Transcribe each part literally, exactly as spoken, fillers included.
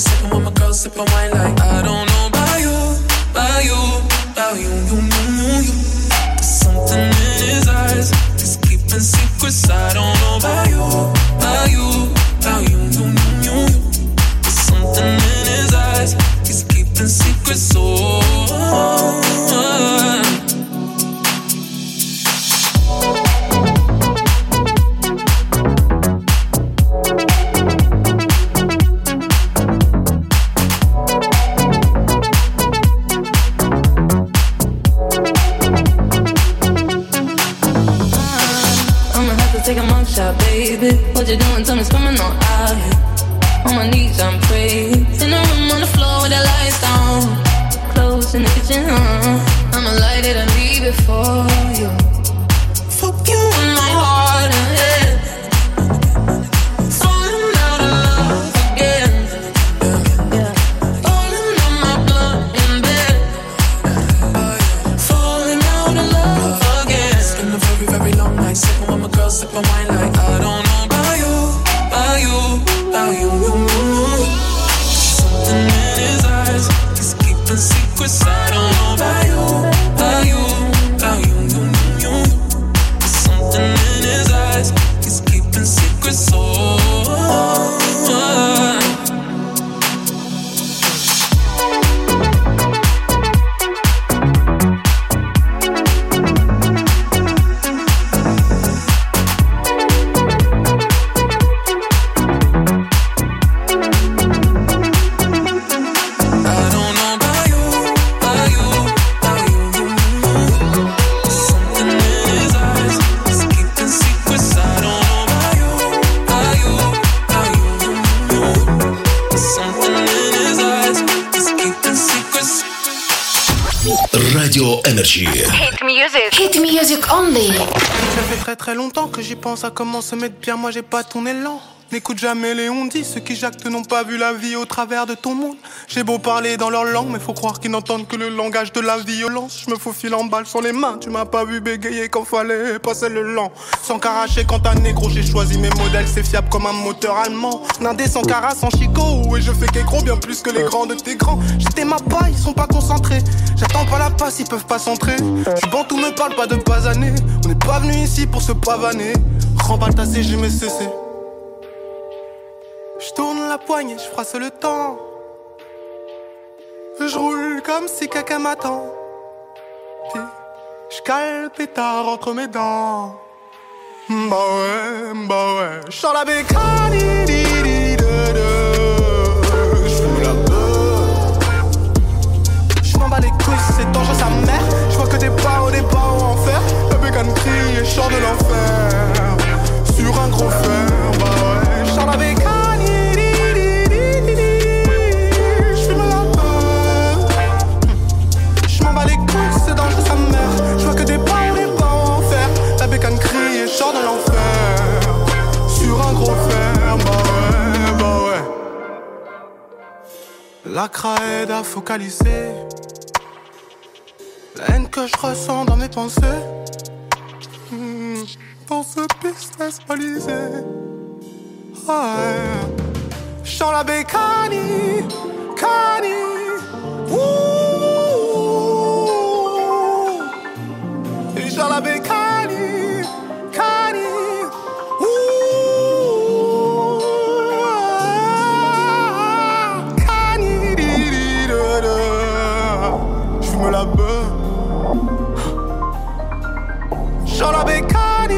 night, sipping with my girls, sipping wine like I don't know about you, about you, about you, you, you, you, you. There's something in his eyes, he's keeping secrets. I don't know about you, about you, about you, you, you, you, you. There's something in his eyes, he's keeping secrets. So. Oh, oh. Take a mug shot, baby. What you doing? Tell me, it's coming on out here. On my knees, I'm praying. In the room on the floor with the lights down. Close in the kitchen, huh? I'ma light it and leave it for you. Fuck you in my heart and head. Falling out of love again. Yeah. Falling on my blood in bed. Falling out of love again. It's been a very, very long night, sipping with my girls, sipping wine like I don't know about you, about you, about you, you, you, you. Something in his eyes, he's keeping secrets. I don't know about you, about you, about you, you, you, you. There's something in his eyes, he's keeping secrets. So. Oh, oh, oh. Radio Energy. Hit music. Hit music only. Ça fait très très longtemps que j'y pense à comment se mettre bien. Moi j'ai pas ton élan. N'écoute jamais les on-dit. Ceux qui jactent n'ont pas vu la vie au travers de ton monde. J'ai beau parler dans leur langue, mais faut croire qu'ils n'entendent que le langage de la violence. Je me faufile en balle sur les mains. Tu m'as pas vu bégayer quand fallait passer le lent. Sans caracher quand t'as négro, j'ai choisi mes modèles. C'est fiable comme un moteur allemand. Nindé sans cara, sans chicot. Et je fais qu'écro bien plus que les grands de tes grands. J'étais ma paille, ils sont pas concentrés. J'attends pas la passe, ils peuvent pas s'entrer. J'suis bantou, me parle pas de basaner. On n'est pas venu ici pour se pavaner. Remballe ta C G, mais cessé. J'tourne la poignée, j'froisse le temps. J'roule comme si quelqu'un m'attend. Puis j'cale pétard entre mes dents. Bah ouais, bah ouais. J'sors la bécane, j'fume la beuh. J'm'en bats les couilles, c'est dangereux sa mère. J'vois que des barreaux, des barreaux en fer. La bécane crie et chante de l'enfer. Sur un gros fer, bah ouais. J'sors la bécane. Sors de l'enfer, sur un gros fer, bah ouais, bah ouais. La cra aide à focaliser la haine que je ressens dans mes pensées, mmh, dans ce business balisé. Ouais. J'sors la bécanie, cani, ouh. Et j'sors la bécanie. La beuh, j'en la bécane,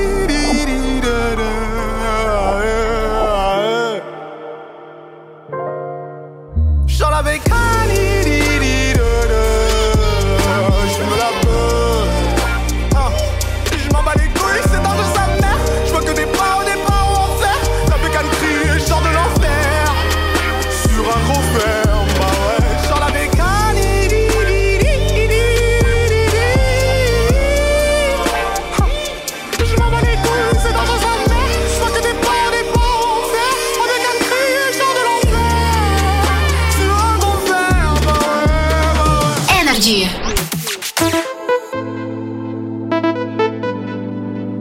j'en la bécane, j'fume la beuh, je m'en bats les couilles, c'est dans de sa mère, j'vois que des barreaux, des barreaux en fer, la bécane crie et j'sors de l'enfer, sur un gros fer, bah ouais, j'en la bécane.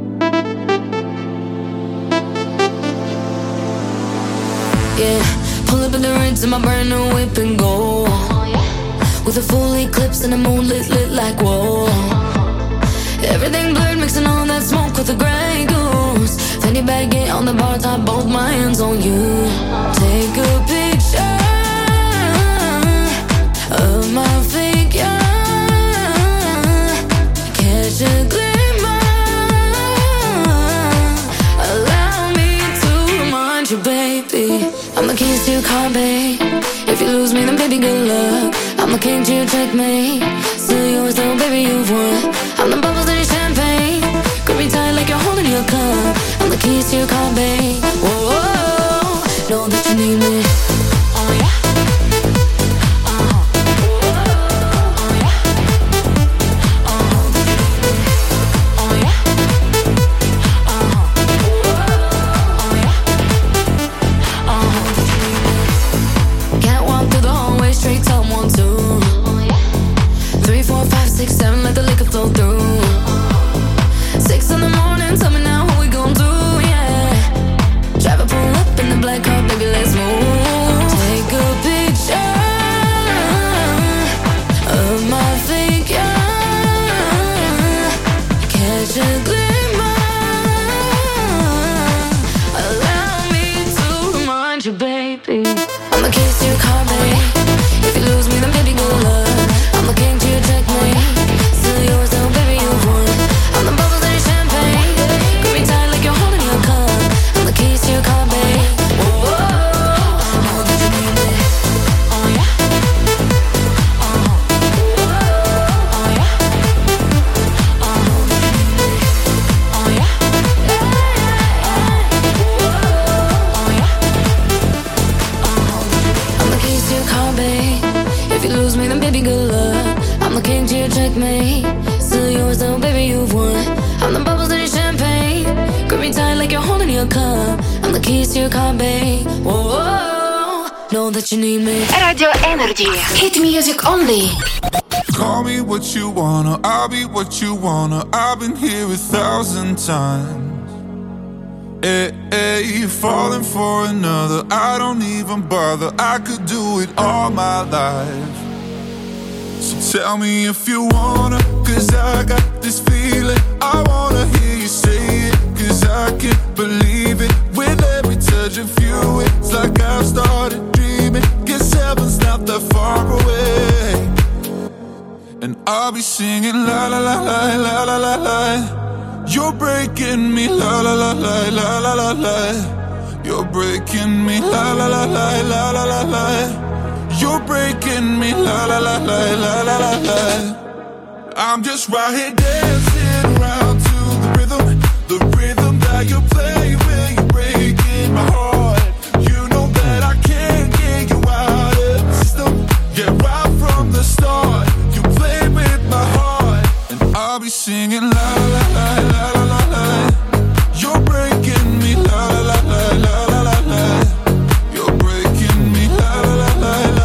Yeah, Pull up in the Ritz in my brand new whip and go. With a full eclipse and the moon lit, lit like whoa. Everything blurred, mixing all that smoke with the Grey Goose. Fanny baggy on the bar top, both my hands on you. Take a picture of my figure, catch a glimmer. Allow me to remind you, baby, I'm the keys to your car, babe. If you lose me, then baby, good luck. I'm the king to your checkmate. Still yours though, baby, you've won. I'm the bubbles in your champagne. Grip me tight like you're holding your cup. I'm the keys to your car, babe. Whoa, whoa, whoa. Know that you need me. Oh yeah. Six, seven, let the liquor flow through. Six in the morning, tell me now what we gon' do, yeah. Drive a pull up in the black car, baby, let's move. Take a picture of my figure, catch a glimmer. Allow me to remind you, baby, I'm the keys to your car, baby. If you lose me, then baby, good luck. I'm the king to your checkmate. Still yours though, baby, you've won. I'm the bubbles in your champagne. Grip me tight like you're holding your cup. I'm the keys to your car, babe. Whoa, whoa, whoa. Know that you need me. Oh yeah. Uh-huh. Oh yeah. Uh-huh. Oh yeah. Oh yeah. Uh-huh. I'm the keys to your car, babe. If you lose me, then baby, good luck. I'm the king to your checkmate. Still yours though, baby, you've won. I'm the bubbles in your champagne. Grip me tight like you're holding your cup. I'm the keys to your car, babe. Whoa, whoa. Know that you need me. Radio Energy. Hit music only. Call me what you wanna, I'll be what you wanna. I've been here a thousand times. Hey, hey, falling for another, I don't even bother. I could do it all my life. So tell me if you wanna, cause I got this feeling. I wanna hear you say it, cause I can't believe it. With every touch of you, it's like I've started dreaming. Guess heaven's not that far away. And I'll be singing la la la la la la la la. You're breaking me la la la la la la la la. You're breaking me la la la la la la la la. You're breaking me, la la la la la la la la. I'm just right here dancing around to the rhythm, the rhythm that you play when you're breaking my heart. You know that I can't get you out of the system. Yeah, right from the start, you play with my heart, and I'll be singing la la la la la la la. You're breaking me, la la la la la la la. You're breaking me, la la la la la.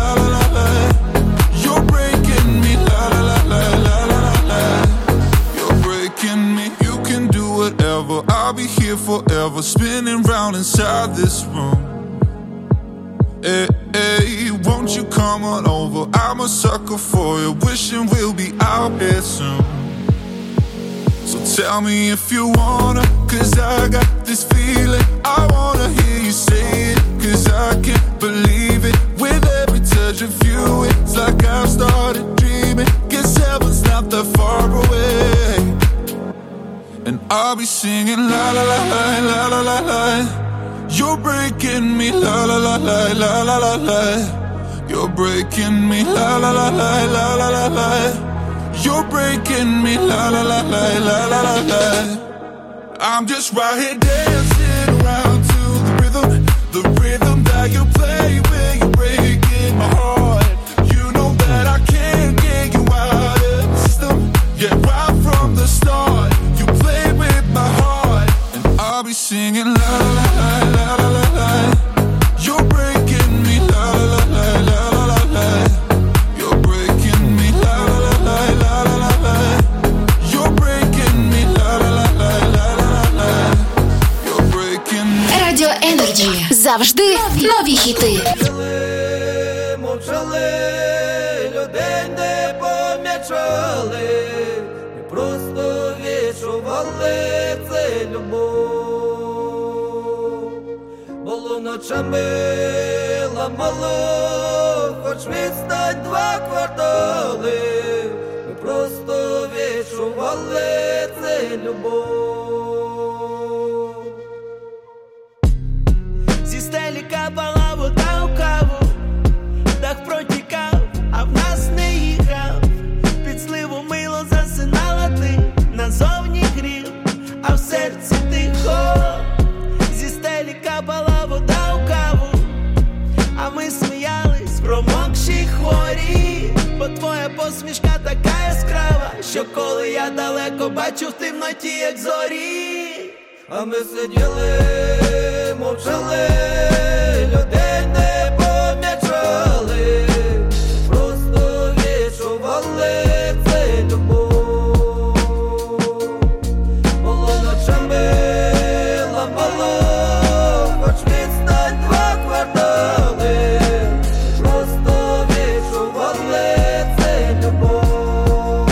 I'll be here forever, spinning round inside this room. Hey, hey, won't you come on over? I'm a sucker for you, wishing we'll be out here soon. So tell me if you wanna, cause I got this feeling. I wanna hear you say it, cause I can't believe it. With every touch of you, it's like I've started dreaming. Guess heaven's not that far away. And I'll be singing la la la la la la la la. You're breaking me la la la la la la la la. You're breaking me la la la la la la la la. You're breaking me la la la la la la la la. I'm just right here dancing around to the rhythm, the rhythm that you play when you're breaking my heart. You know that I can't get you out of the system. Yeah, right from the start. I'll be singing la la la la la la la. You're breaking me la la la la la la la. You're breaking me la la la la la la la. You're breaking me la la la la la la la. You're завжди нові хіти. Мовчали, людей не помічали, ми просто відчували це любов. Було ночами ламало, хоч відстань два квартали, ми просто відчували це любов. Зі стелі капала вода у каву, дах протікав, а в нас не їхав. Під сливу мило засинала ти, назовні грів, а в серці тихо. Зі стелі капала вода у каву, а ми сміялись, промокші хворі. Бо твоя посмішка така яскрава, що коли я далеко бачу в темноті, як зорі. А ми сиділи, мовчали, людей не помічали, просто відчували це любов. Було ночами ламало, хоч відстань два квартали, просто відчували це любов.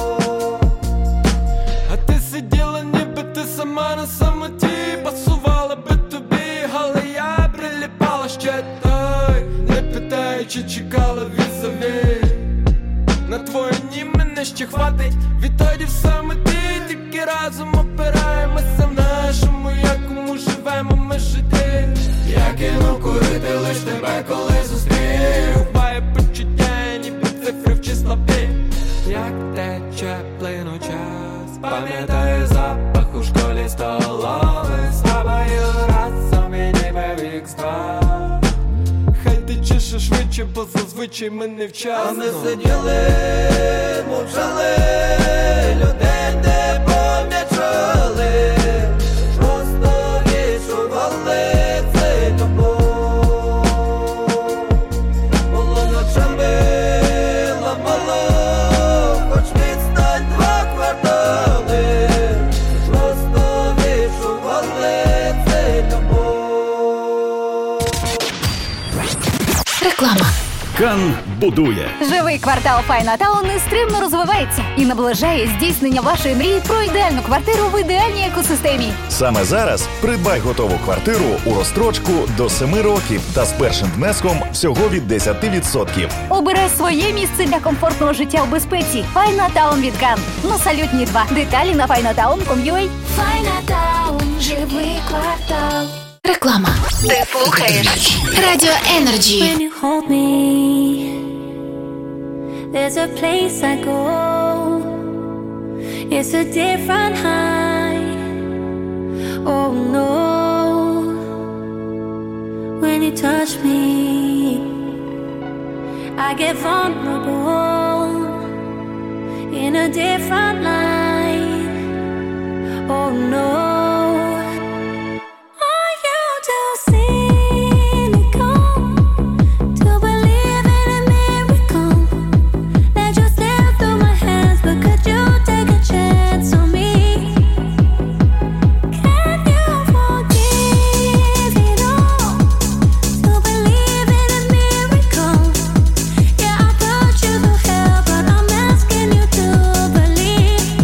А ти сиділа, ніби ти сама на самоті, пасувала би тобі, але я приліпала ще той, не питаючи, чекала візові. На твої ні мене ще хватить, відтоді в самоті, тільки разом опираємося в нашому, якому живемо ми жити. Я кинув курити лиш тебе, коли зустрів, буває почуття, ніби цифри в числові. Як тече плину час, пам'ятаю запах у школі столової, з тобою разом і ніби вік-два. Хай тече ще швидше, бо зазвичай ми невчасно. А ми сиділи, мовчали, людей не помічали, просто відчували це любов. Було ночами ламало, хоч відстань два квартали, просто відчували це любов. Реклама. Кан будує. Живий квартал Файнатаун нестримно розвивається і наближає здійснення вашої мрії про ідеальну квартиру в ідеальній екосистемі. Саме зараз придбай готову квартиру у розстрочку до семи років та з першим внеском всього від десять відсотків. Обирай своє місце для комфортного життя у безпеці. Файнатаун від Кан. На Салютній два. Деталі на файнатаун крапка ком ю а. Файнатаун, живий квартал. Реклама. Ти слухаєш Радіо Енерджі. When you hold me, there's a place I go. It's a different high. Oh no. When you touch me, I get vulnerable in a different light. Oh no. Yeah, I put you through hell, but I'm asking you to believe.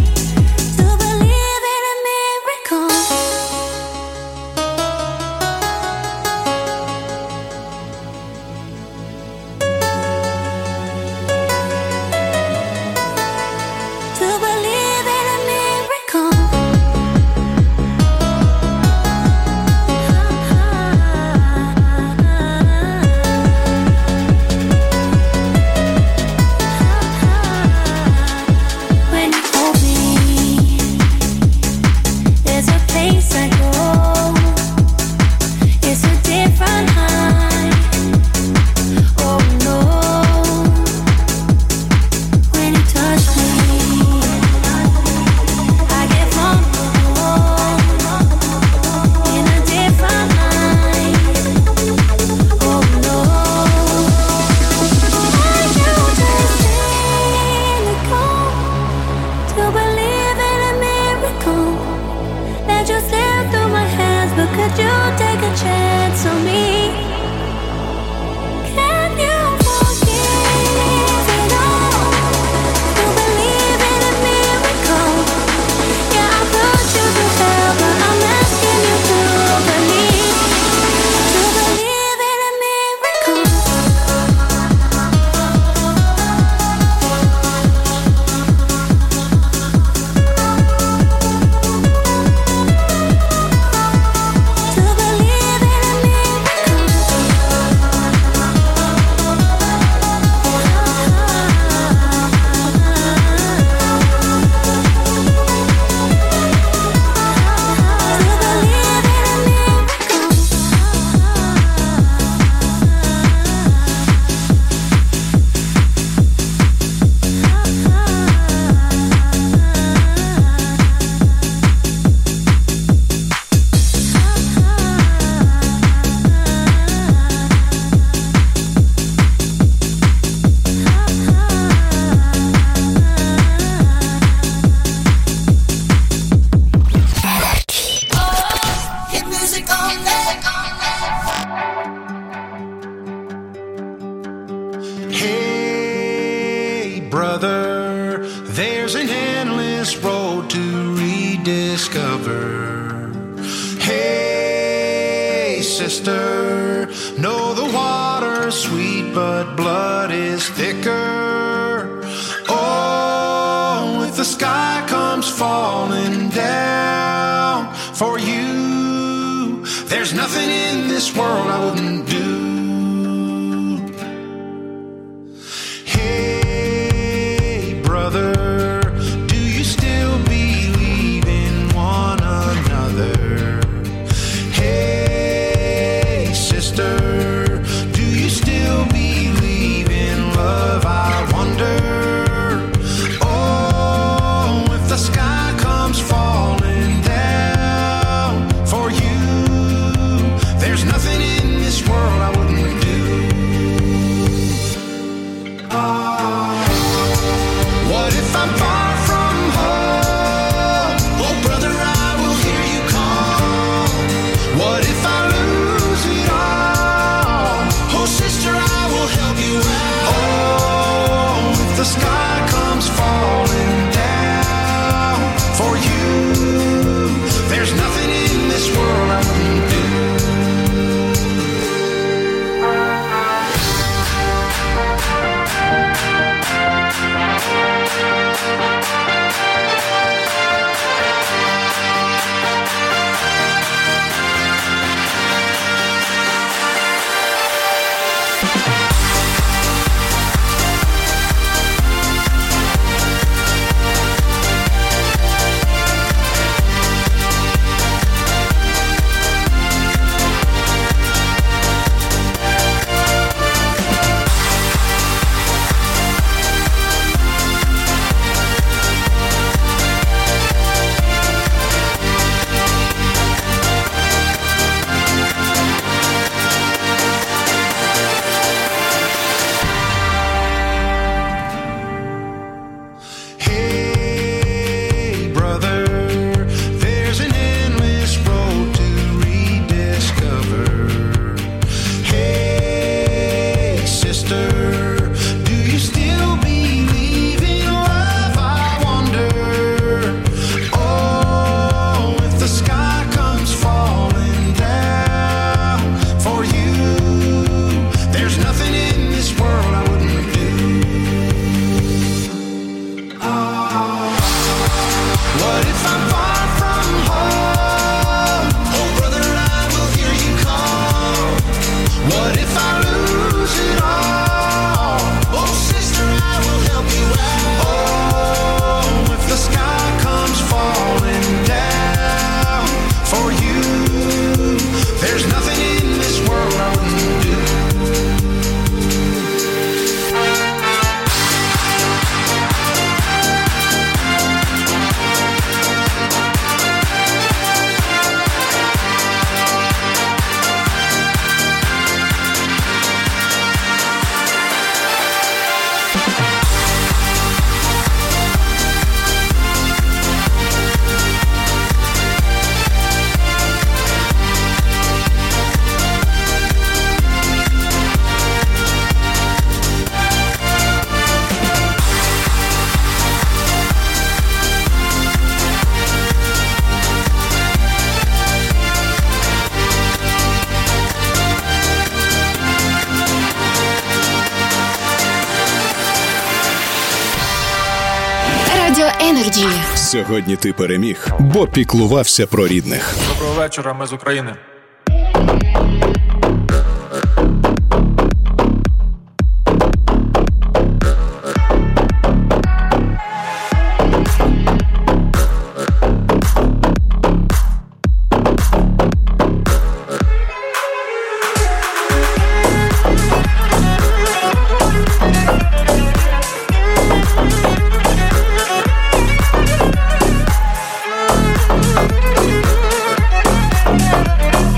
brother, there's an endless road to rediscover. Hey, sister, know the water's sweet, but blood is thicker. Oh, if the sky comes falling down for you, there's nothing in this world I wouldn't do. Hey, brother, do you still believe in one another? Hey, sister, do you still believe in love? I wonder. Oh, if the sky comes falling down for you, there's nothing in this world I wouldn't do. Oh, what if I'm far from home? Oh, brother, I will hear you call. What if I lose it all? Oh, sister, I will help you out. Oh, if the sky comes falling down for you, there's nothing in this world I wouldn't do. Hey, brother, there's an endless road to rediscover. Hey, sister, do you still believe in love? I wonder. Oh, if the sky comes falling down for you, there's nothing in this world I wouldn't do. What if I'm far from home? Oh, brother, I will hear you call. What if I lose it all? Oh, sister, I will help you out. Oh, if the sky comes falling down for you, there's nothing in this world I wouldn't do. Радіо Енерджі. Сьогодні ти переміг, бо піклувався про рідних. Доброго вечора, ми з України. We'll be right back.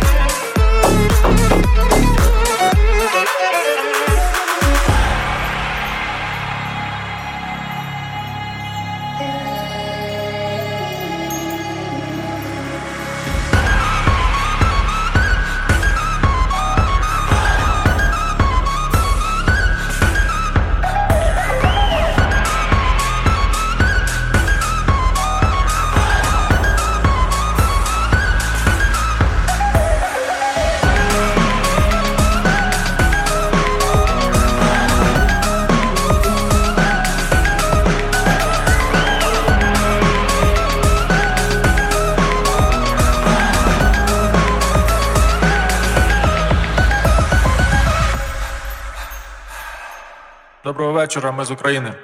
Доброго вечора, ми з України.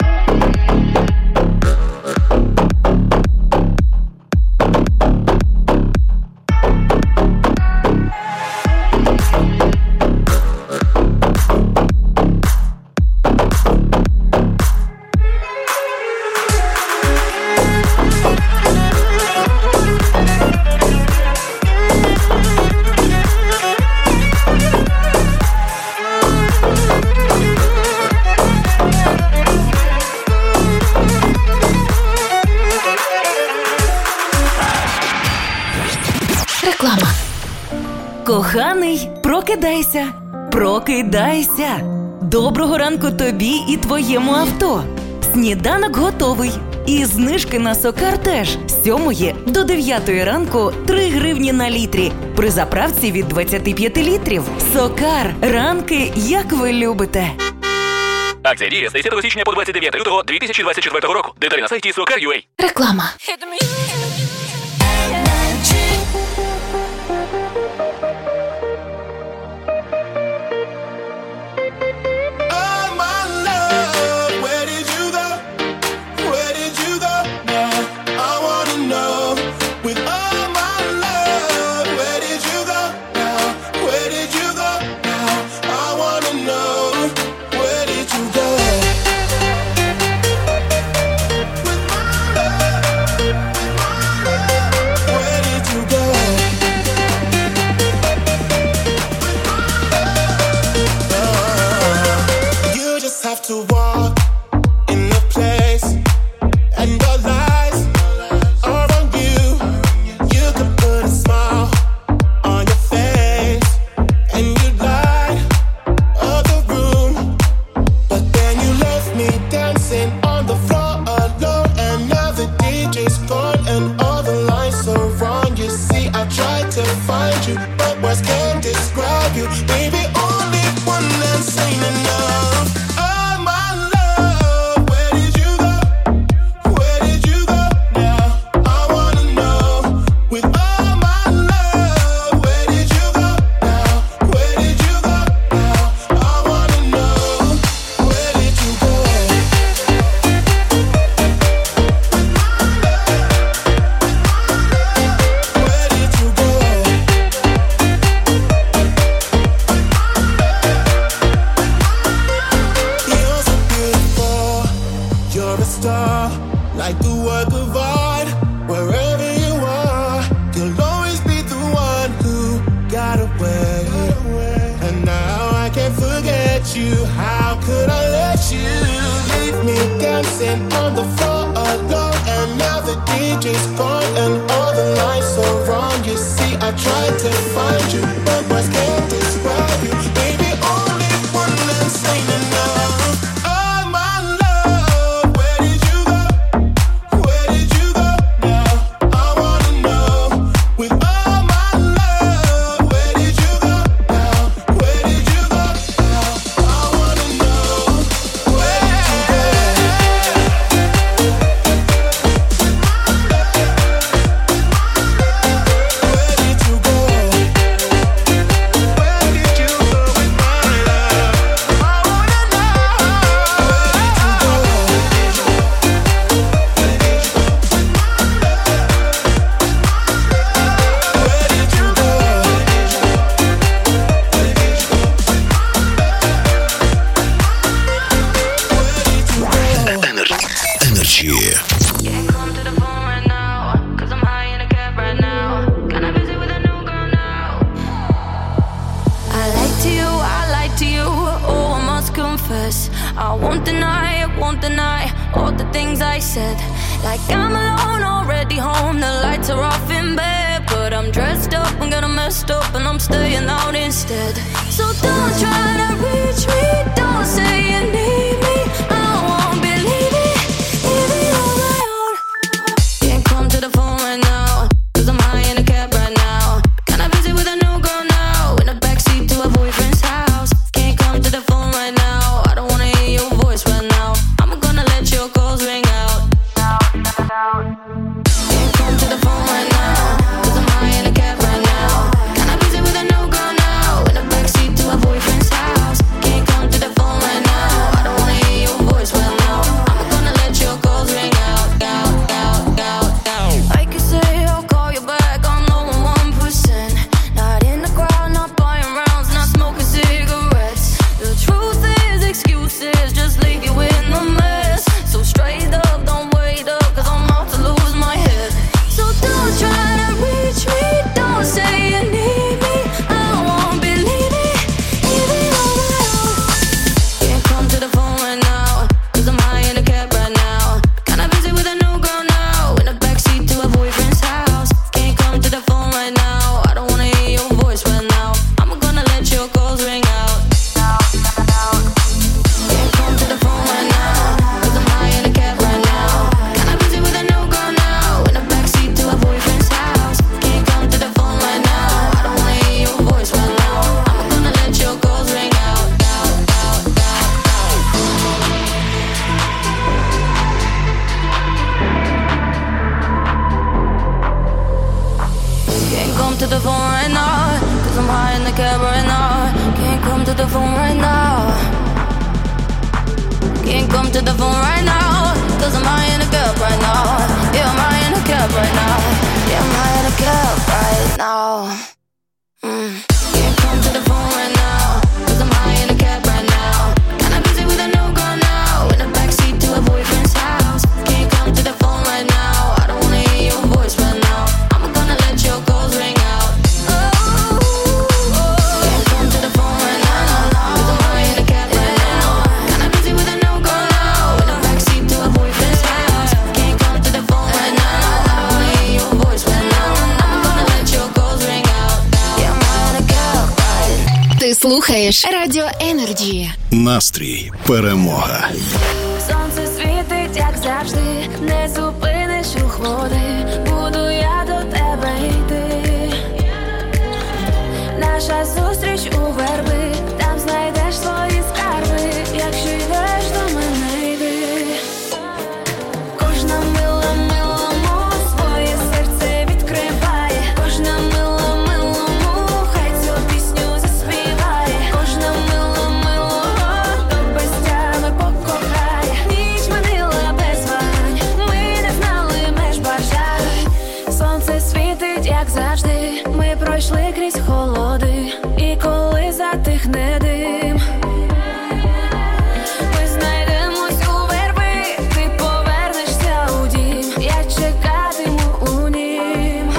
Коханий, прокидайся, прокидайся. Доброго ранку тобі і твоєму авто. Сніданок готовий. І знижки на Сокар теж. З сьомої до дев'ятої ранку три гривні на літрі. При заправці від двадцять п'ять літрів. Сокар. Ранки, як ви любите. Акція діє з десятого січня по двадцять дев'яте лютого дві тисячі двадцять четвертого року. Деталі на сайті сокар крапка ю а. Реклама. To walk in the place, and your lies are on you. You could put a smile on your face, and you light up the room. But then you left me dancing on the floor alone, and now the D J's gone, and all the lights are wrong. You see, I tried to find you, but words can't describe you. Baby, only one less ain't enough. Like a work of art, wherever you are, you'll always be the one who got away. And now I can't forget you. How could I let you leave me dancing on the floor alone? And now the D J's gone, and all the lights are wrong. You see, I tried to find you, but words can't describe you. Baby, only one less ain't enough. I won't deny, I won't deny all the things I said. Like I'm alone, already home, the lights are off in bed. But I'm dressed up, I'm getting messed up, and I'm staying out instead. So don't try to reach me, don't say you need me. I won't believe it, even on my own. Can't come to the phone right now, cause I'm high in a cab right now. Can I visit with a new girl now, in the backseat to a boyfriend's house? Can't come to the phone right now, I don't wanna hear your voice right now. I'm gonna let your calls ring out. Can't come to the phone right now, cause I'm high in a cab right now. Can I visit with a new girl now, in the backseat to a boyfriend's house? the phone right now. Can't come to the phone right now. Cause I'm high in a cab right now. Yeah, I'm high in a cab right now. Yeah, I'm high in a cab right now. Mm. Can't come to the phone right now. Cause I'm high in a cab right now. Kinda busy with a no girl now. In the backseat to a boyfriend's house. Can't come to the phone right now. I don't wanna hear your voice right now. I'm gonna let your calls ring out. Oh, oh. Can't come to the phone right now. Cause I'm high in a cab right now. Kinda busy with a no girl now. In the backseat to a boyfriend's house. Can't come to the phone right now. I don't wanna hear your voice right now. I'm gonna let your calls ring out. Yeah, I'm high in a cab right. Ти слухаєш Радіо Енерджі. Настрій перемога. Сонце світить, як завжди, не зупиниш у хводи. Буду я до тебе йти. Наша зустріч у верби, там знайдеш свої скарби. Якщо йдеш до мене, йди. Кожна мила милому своє серце відкриває. Кожна мила милому хай цю пісню заспіває. Кожна мила милого до безтями покохає. Ніч минила без вагань, ми не знали меж бажань. Сонце світить, як завжди, ми пройшли крізь холоди. І коли затихне дим, ми знайдемось у верби. Ти повернешся у дім, я чекатиму у нім.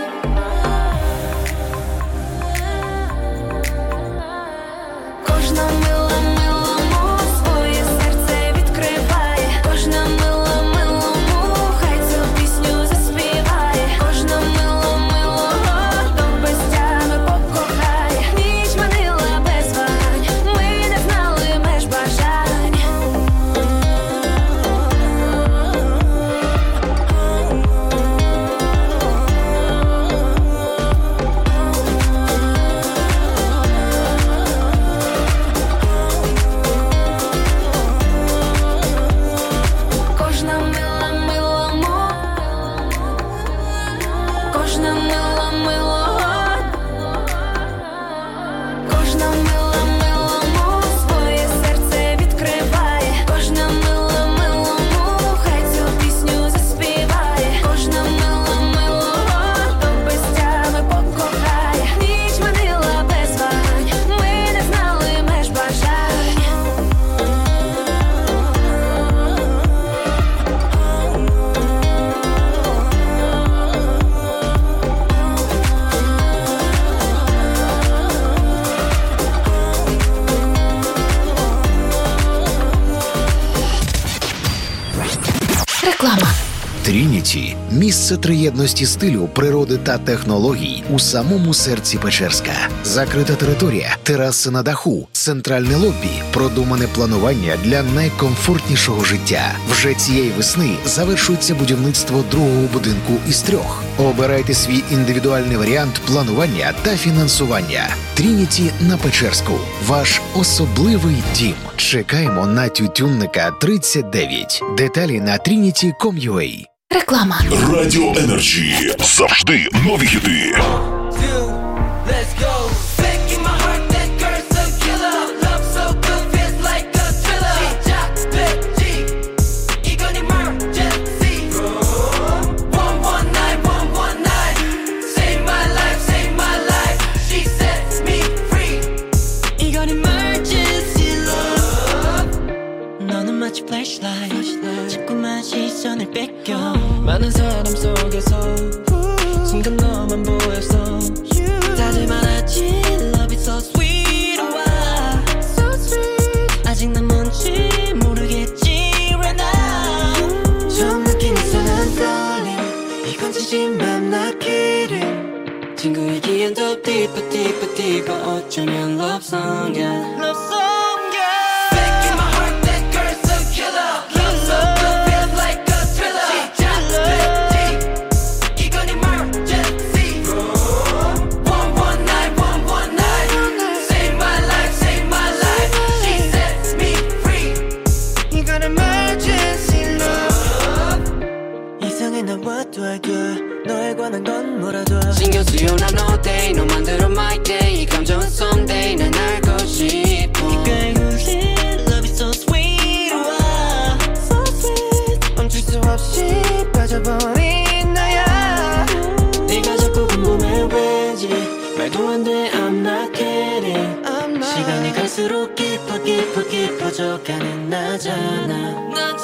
Кожна мила милому своє серце відкриває. Кожна мила милому хай цю пісню заспіває. Кожна мила милого до безтями покохає. Ніч минила без вагань, ми не знали меж бажань. Кожна мила милому, кожна мила милого, кожна мила милому своє серце відкриває. Кожна мила милому хай цю пісню заспіває. Кожна мила милого до безтями покохає. Ніч минила без вагань, ми не знали меж бажань. Реклама. Трініті – місце триєдності стилю, природи та технологій у самому серці Печерська. Закрита територія, тераси на даху, центральне лобі, продумане планування для найкомфортнішого життя. Вже цієї весни завершується будівництво другого будинку із трьох. Обирайте свій індивідуальний варіант планування та фінансування. Трініті на Печерську. Ваш особливий дім. Чекаємо на Тютюнника тридцять дев'ять. Деталі на трініті крапка ком крапка ю а. Реклама. Радіо Енерджі. Завжди нові хіти. 시선을 뺏겨 많은 사람 속에서 순간 너만 보였어 다들 말하지 Love is so sweet wow. So sweet 아직 난 뭔지 모르겠지 right now 처음 느낀 이상한 떨림 이건 진심만 나기를 친구이기엔 더 deeper deeper deeper 어쩌면 love song yeah. Love song 너에 관한 건 뭐라도 신경 쓰여 난 all day 너만 들어 my day 이 감정은 someday 난 알 것이 시간이 갈수록 깊어 깊어 깊어져가는 나잖아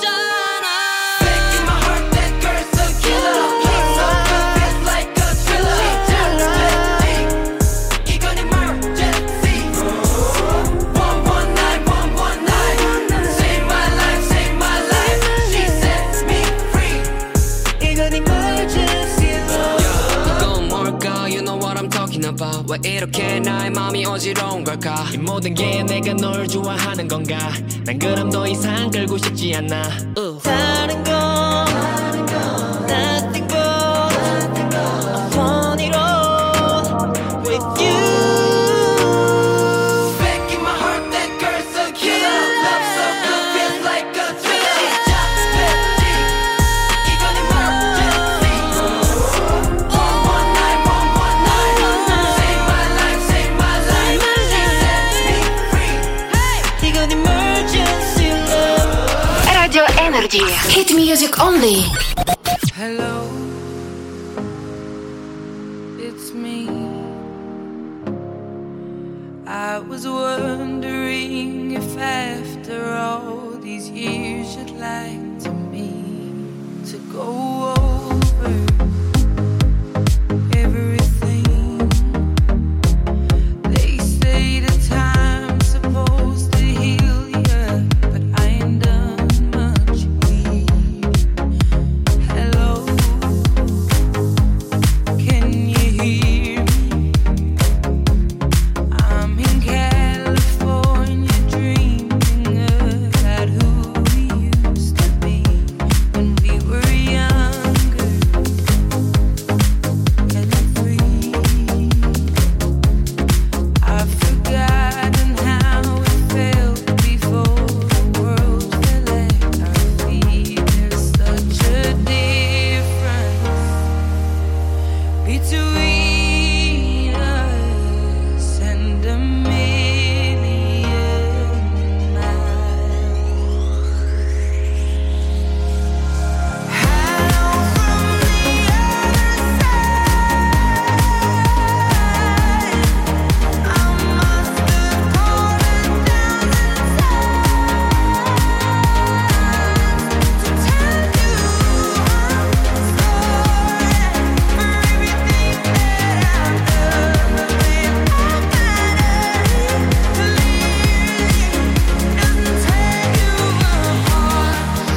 왜 이렇게 나의 맘이 어지러운 걸까 이 모든 게 내가 널 좋아하는 건가 난 그럼 더 이상 끌고 싶지 않아 uh. 다른 건 nothing but a funny road with you Back in my heart that girl's so killer Love so good feels like a thriller 시작 뺐지 이건 emergency one one nine one one nine Save my life save my life She sets me free 이건 emergency love Radio Energy. Hit music only. Hello, it's me. I was wondering if after all these years you'd like to me to go over everything. They say the time's supposed to heal you, but I ain't done much. Hello, can you hear me? I'm in California dreaming about who we used to be when we were younger and free. I've forgotten how it felt before the world fell at our feet. There's such a difference between us and a million miles. How from the other side I must have fallen down to tell you I'm sorry for everything that I've done. The way I matter clearly doesn't tear you apart,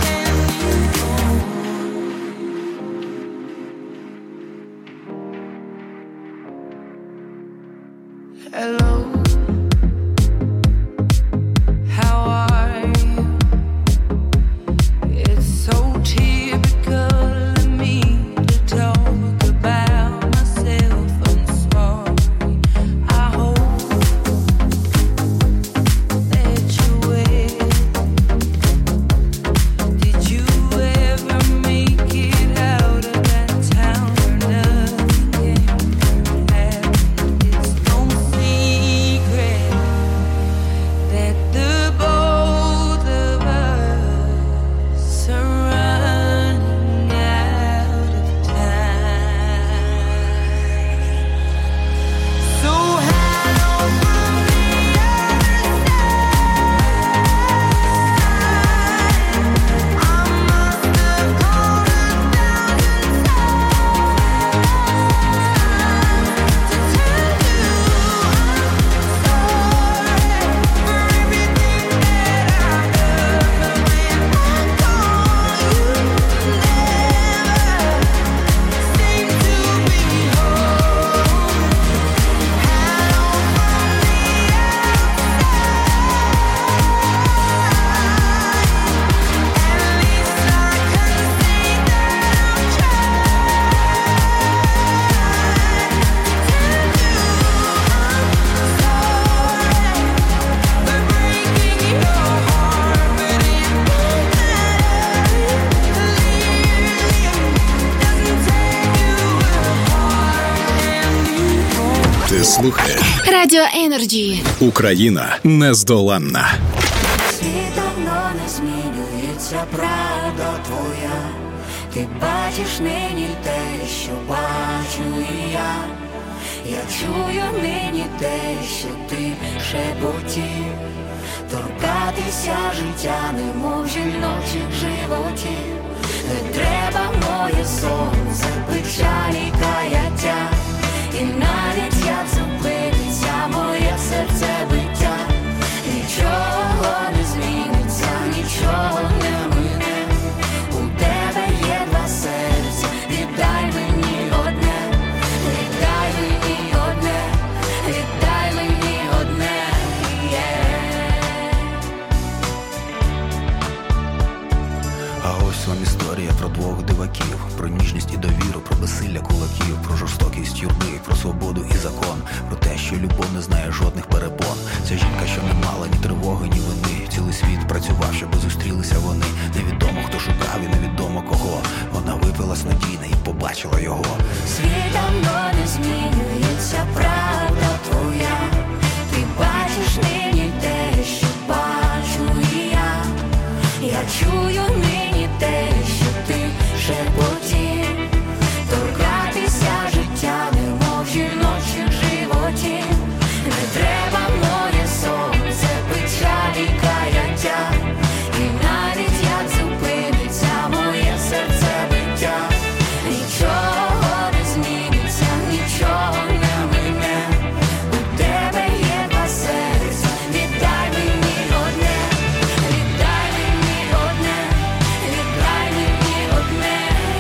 and you know. Hello, how are you? It's so typical of me to talk about myself. I'm sorry. I hope that you're well. Did you ever make it out of that town where nothing can happen? It's no secret that the both of us are running out of time. So how from the other side I must have called a thousand times to tell you I'm sorry for everything that I've done. But when I call you, never seem to be home. How from the outside, at least I can say that I'm Ти слухаєш Radio Energy. Україна нездоланна. Світ давно не змінюється, правда твоя. Ти бачиш нині те, що бачу і я. Я чую нині те, що ти шепотів. Торкатися життя, немов жіночих животів. Не треба моє сонце, печалі, каяття. І навіть як зупиниться моє серце биття, нічого не зміниться, нічого не мине. У тебе є два серця, віддай мені одне, віддай мені одне, віддай мені одне. А ось вам історія про двох диваків, про ніжність і довіру, про безсилля кулаків, про жорстокість юрби, про свободу і закон, про те, що любов не знає жодних перепон. Ця жінка, що не мала ні тривоги, ні вини, цілий світ працював, щоб зустрілися вони. Невідомо, хто шукав і невідомо кого. Вона випилась надійно і побачила його. Світ давно не змінюється, правда твоя. Ти бачиш нині те, що бачу і я. Я чую нині те, що ти шепотів. Торкатися життя, немов жіночих животів. Не треба моє сонце, печалі, каяття. І навіть як зупиниться моє серце биття, нічого не зміниться, нічого не мине. У тебе є два серця, віддай мені одне, віддай мені одне, віддай мені одне.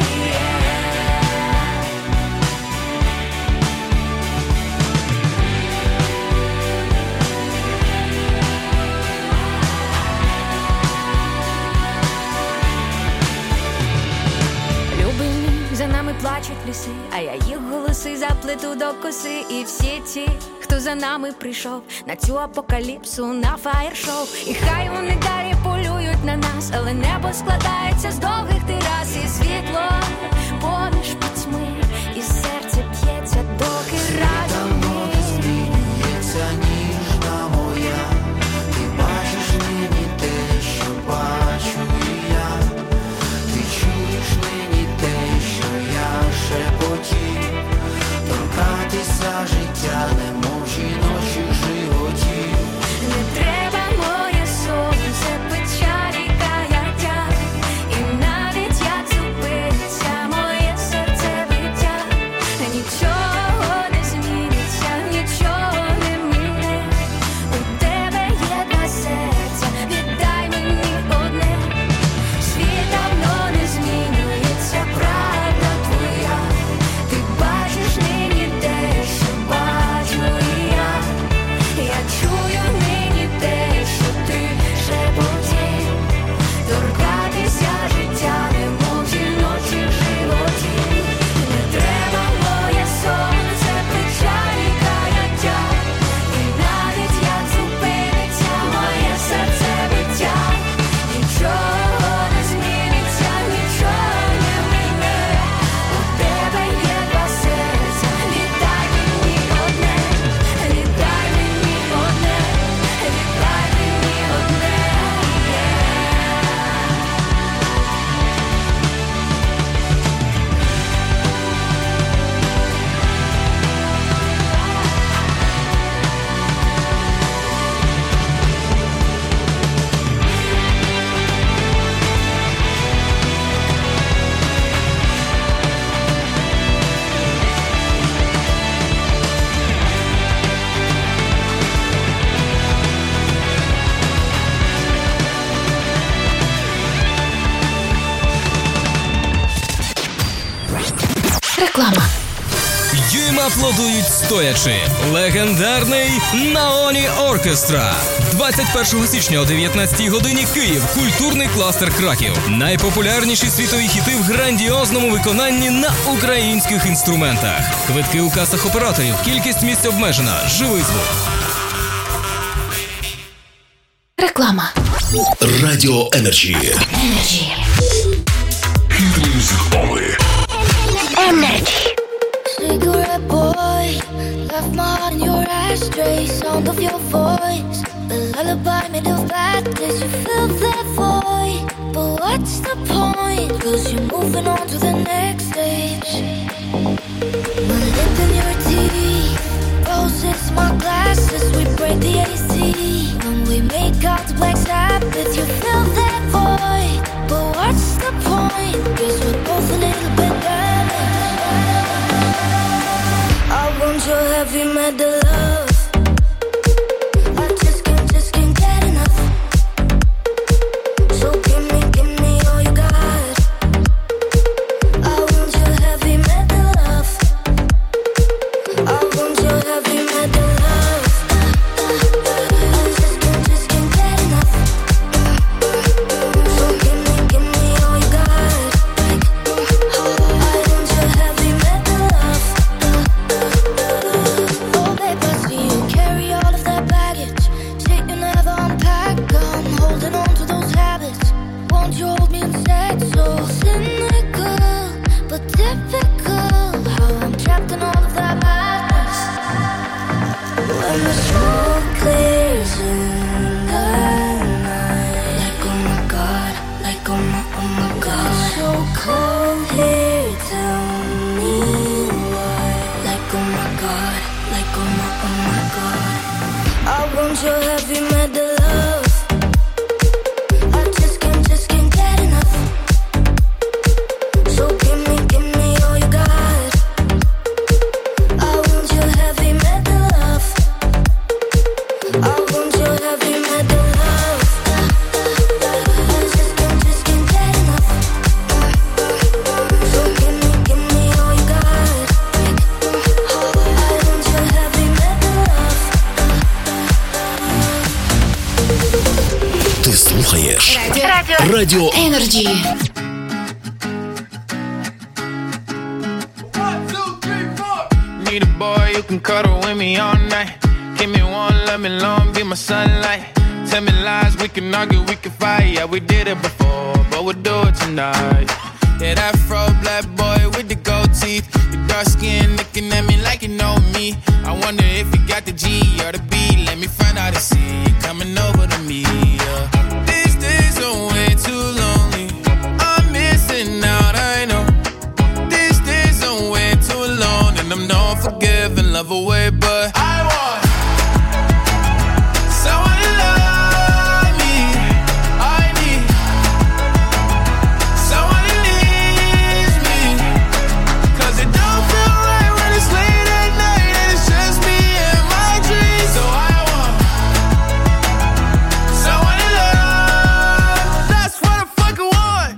Любий мій, за нами плачуть ліси, а я їх голоси заплету до коси. І всі ті, хто за нами прийшов на цю апокаліпсу, на фаєр-шоу. І хай вони далі полюють на нас, але небо складається з довгих терас. І світло поміж пітьми, і серце б'ється, доки разом ми. Змінюється ніжна моя. Ти бачиш нині те, що бачу і я. Ти чуєш нині те, що я шепотів. Торкатися життя, немов жіночих животів. Не треба моє сонце, печалі, каяття. І навіть як зупиниться моє серце биття, нічого не зміниться, нічого не мине. У тебе є два серця, віддай мені одне. Світ давно не змінюється, правда твоя. Ти бачиш нині те, що бачу і я. Я чую нині те, що ти шепотів. Торкатися життя, немов жіночих животів. Не треба моє сонце, печалі, каяття. І навіть як зупиниться моє серце биття, нічого не зміниться, нічого не мине. У тебе є два серця, віддай мені одне, віддай мені одне, віддай мені одне. Реклама. Їм аплодують стоячи. Легендарний Наоні Оркестра. двадцять першого січня о дев'ятнадцятій годині Київ. Культурний кластер Краків. Найпопулярніші світові хіти в грандіозному виконанні на українських інструментах. Квитки у касах операторів. Кількість місць обмежена. Живий звук. Реклама. Радіо Енерджі. Енерджі. Music only. Енерджі. Cigarette boy, left my heart in your ashtray. Sound of your voice, the lullaby made of blackness. You fill that void, but what's the point? Cause you're moving on to the next stage. My lip in your teeth, roses, my glasses, we break the A C. When we make out to Black Sabbath, you fill that void. But what's the point? Guess we're both a little bit damaged. I want your heavy metal love. I just can't, just can't get enough. So give me, give me all you got. I want your heavy metal love. I want your heavy metal love. I just can't, just can't get enough. So give me, give me all you got. I want your heavy metal love. Oh babe, I see you carry all of that baggage. Shit you never unpack. I'm holding on to those habits. Won't you hold me instead? So cynical, but typical. How I'm trapped in all of that madness. When the smoke clears in the night, like oh my god, like oh my, oh my god. It's so cold here, tell me why. Like oh my god, like oh my, oh my god. I want your heavy metal love. I just can't, just can't get enough. So give me, give me all you got. I want your heavy metal love. I want your heavy metal love. I just can't, just can't get enough. So give me, give me all you got. I want your heavy metal love. Ти слухаєш Радіо Радіо Енерджі. Need a boy you can cuddle with me all night. Give me one, let me long, be my sunlight. Tell me lies, we can argue, we can fight. Yeah, we did it before, but we'll do it tonight. Yeah, that fro black boy with the gold teeth. Your dark skin looking at me like you know me. I wonder if you got the G or the B. Let me find out and see you coming over to me. Yeah. These days are way too lonely. I'm missing out, I know. These days are way too alone, and I'm not forgiving, love away, but I want someone to love me. I need someone who needs me. 'Cause it don't feel right when it's late at night and it's just me and my dreams. So I want someone to love. That's what I fucking want.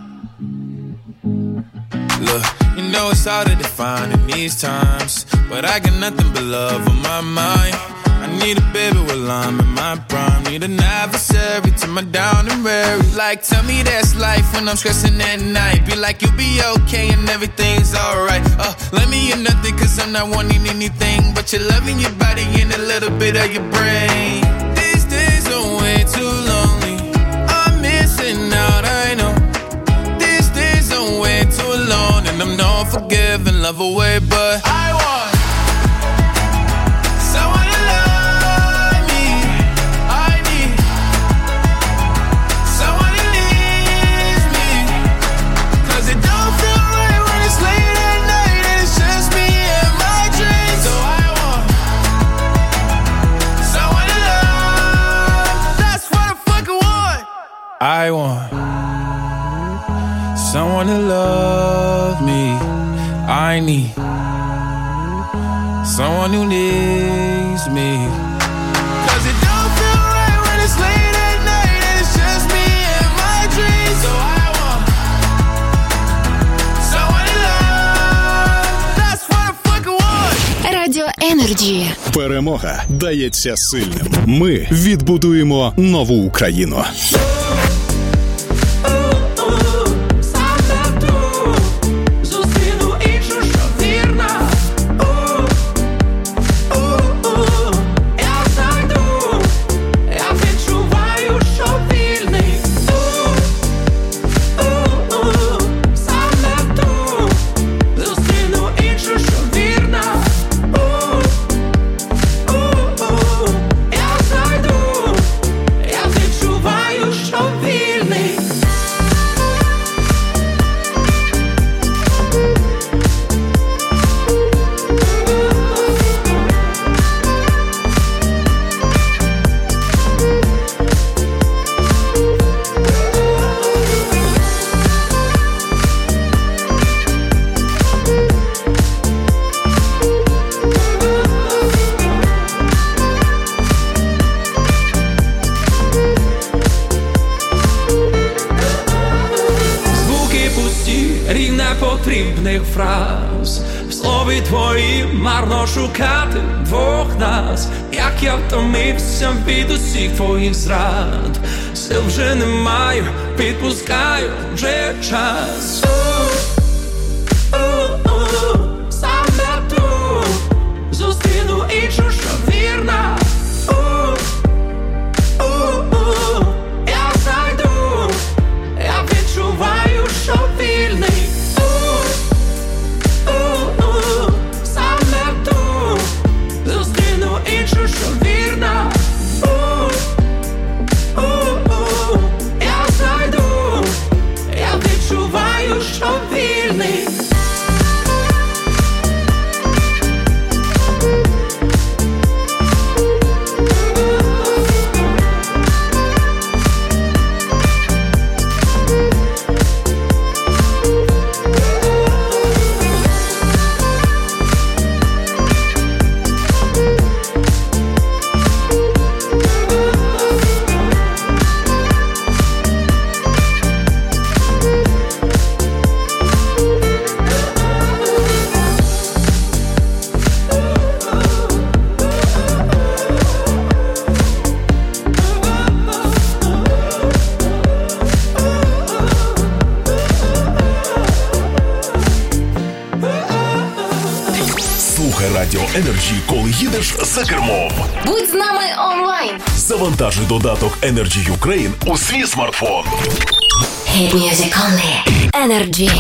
Look, you know it's hard to define in these times, but I got nothing but love on my mind. I need a baby while I'm in my prime. Need an adversary to my down and weary. Like, tell me that's life when I'm stressing at night. Be like, you'll be okay and everything's alright. Uh, let me in nothing 'cause I'm not wanting anything but your loving, your body, and a little bit of your brain. These days are way too lonely. I'm missing out, I know. These days are way too alone, and I'm not forgiving, love away, but I want someone to love me. I need someone who needs me. 'Cause it don't feel right when it's late at night and it's just me and my dreams. So I want someone to love. That's what I fucking want. I want someone to love me. I need someone who needs me. 'Cause it don't feel right when it's late at night and it's just me and my dreams. So I want someone to love. That's what I fucking want. Радіо Енерджі. Перемога дається сильним. Ми відбудуємо нову Україну. Show непотрібних фраз, в слові твоїм марно шукати двох нас. Як я втомився від усіх твоїх зрад, сил вже не маю, підпускаю вже час. Саме тут зустріну іншу, що вірна. Я знайду, я відчуваю, що вільний. Саме тут зустріну іншу, що вірна. Я знайду, я відчуваю, що вільний. Радіо Energy, коли їдеш за кермом. Будь з нами онлайн. Завантажуй додаток Energy Ukraine у свій смартфон. Hit music only. Energy.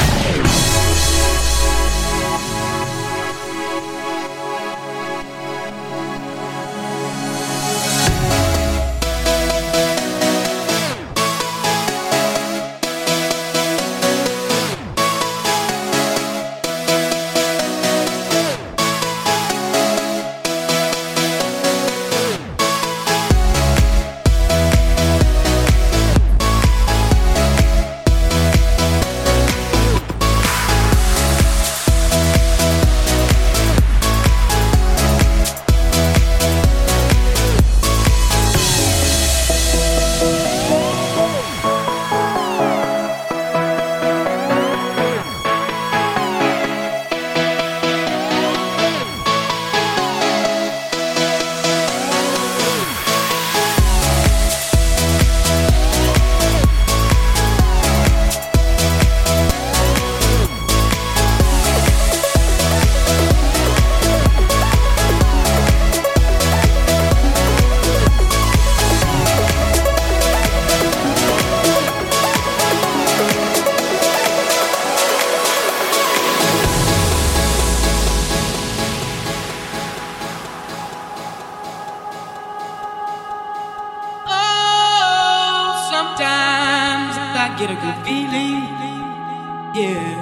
Get a good feeling, yeah.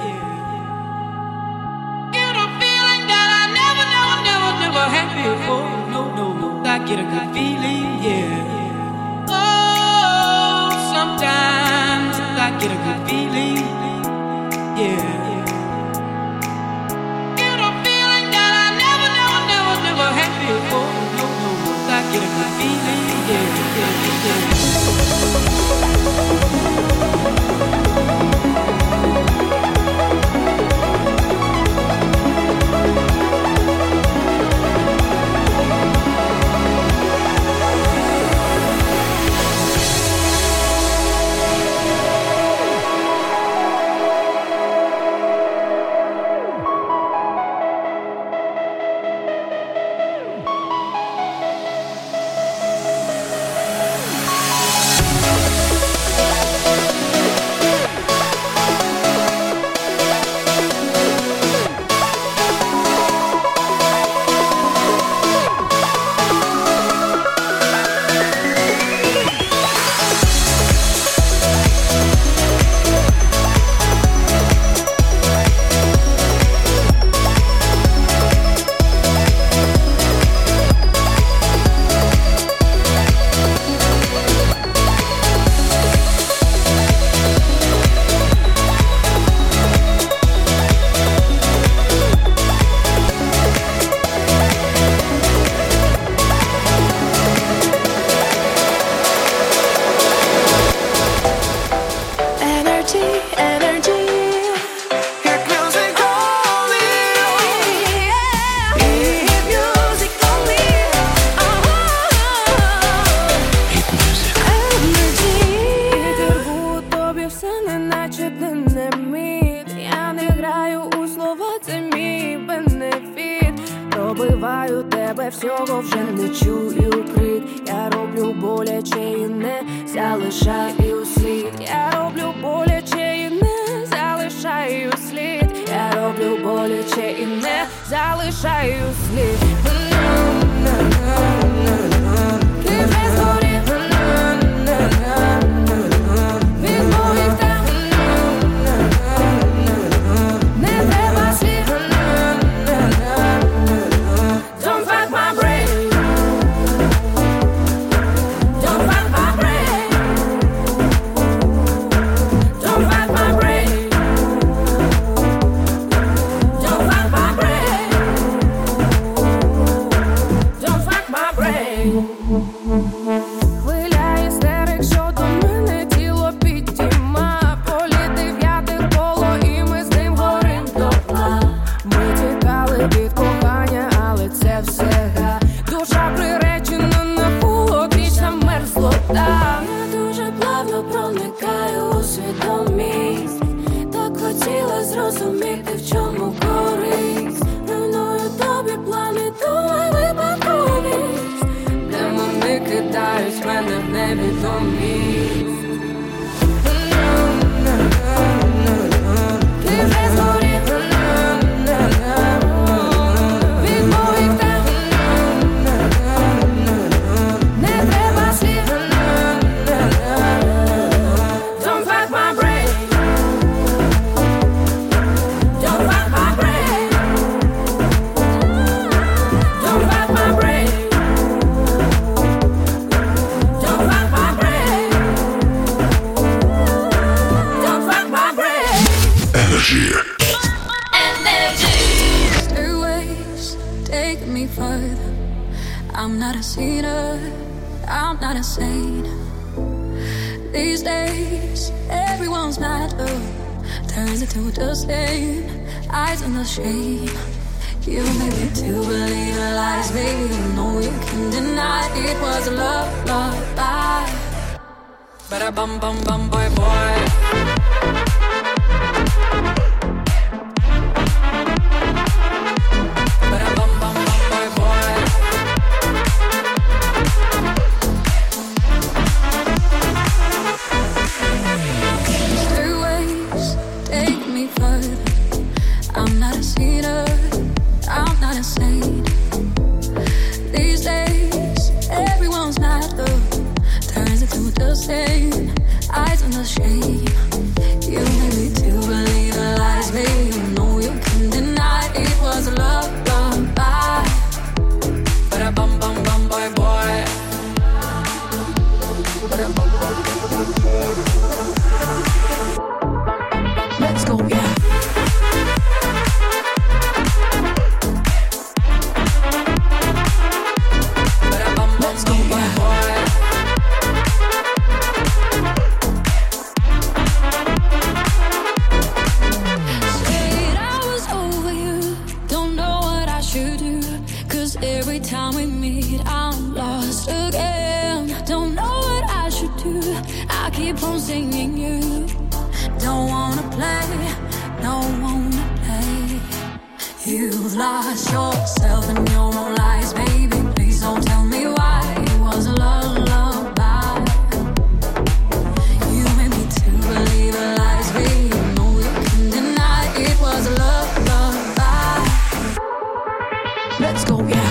Get a feeling that I never, never, never, never had before. No, no, no. I get a good feeling, yeah. Oh, sometimes I get a good feeling, yeah. Get a feeling that I never, never, never, never had before. No, no, no. I get a good feeling, yeah, yeah, yeah. нікого вже не чую крик. Я роблю боляче і не залишаю слід. Я роблю боляче і не залишаю слід. Я роблю боляче і не залишаю слід. Ти вже згорів від моїх тем. Не треба слів. Don't fuck my brain. Don't fuck my brain. Don't fuck my brain. Don't fuck my brain. Don't fuck my brain. Хвиля істерик, що до мене тіло підійма. Полі дев'яте коло, і ми з ним горим дотла. Ми тікали від кохання, але це все га. Душа приречена на холод, вічна мерзлота. Я дуже плавно проникаю у свідомість. Так хотіла зрозуміти, в чому користь. Руйную тобі плани, думай випадковість. Демони кидають мене в невідомість. Ти вже згорів від моїх тем. Не треба слів. Don't fuck my brain. Don't fuck my brain. Don't fuck my brain. Don't fuck my brain. Don't fuck my brain. Energy. Stairways taking me further. I'm not a sinner, I'm not a saint. These days, everyone's mad love turns into disdain. Eyes on the shame. You made me to believe the lies, baby. You know you can deny it was a love, love, lie. But a bum bum bum boy boy. Stairways take me further. I'm not a sinner, I'm not a saint. These days, everyone's mad love turns into disdain. Eyes on the shame. You made me to believe the lies, baby. You know you can deny it was a love, love, lie. But a bum bum bum boy boy. But a bum bum bum boy boy. Let's go, yeah. Let's go, yeah. Said I was over you, don't know what I should do. 'Cause every time we meet, I'm lost again. Don't know what I should do, I keep on singing you. Don't wanna play, don't wanna play. You've lost yourself in your own lies, baby. Please don't tell me why it was a lullaby. You made me to believe the lies, baby. You know you can deny it was a lullaby. Let's go, yeah.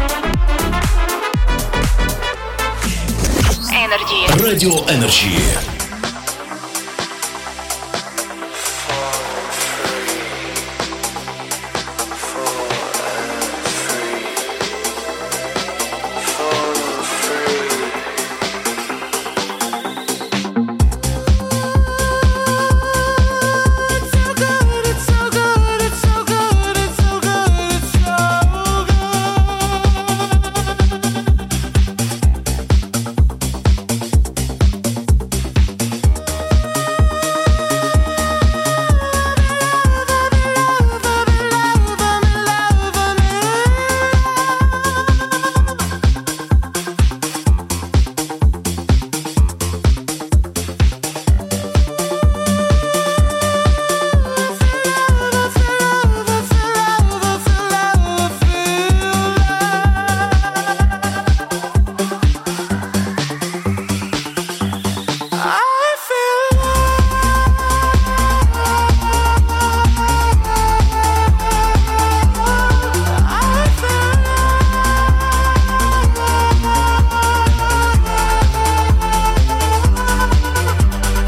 Radio Energy.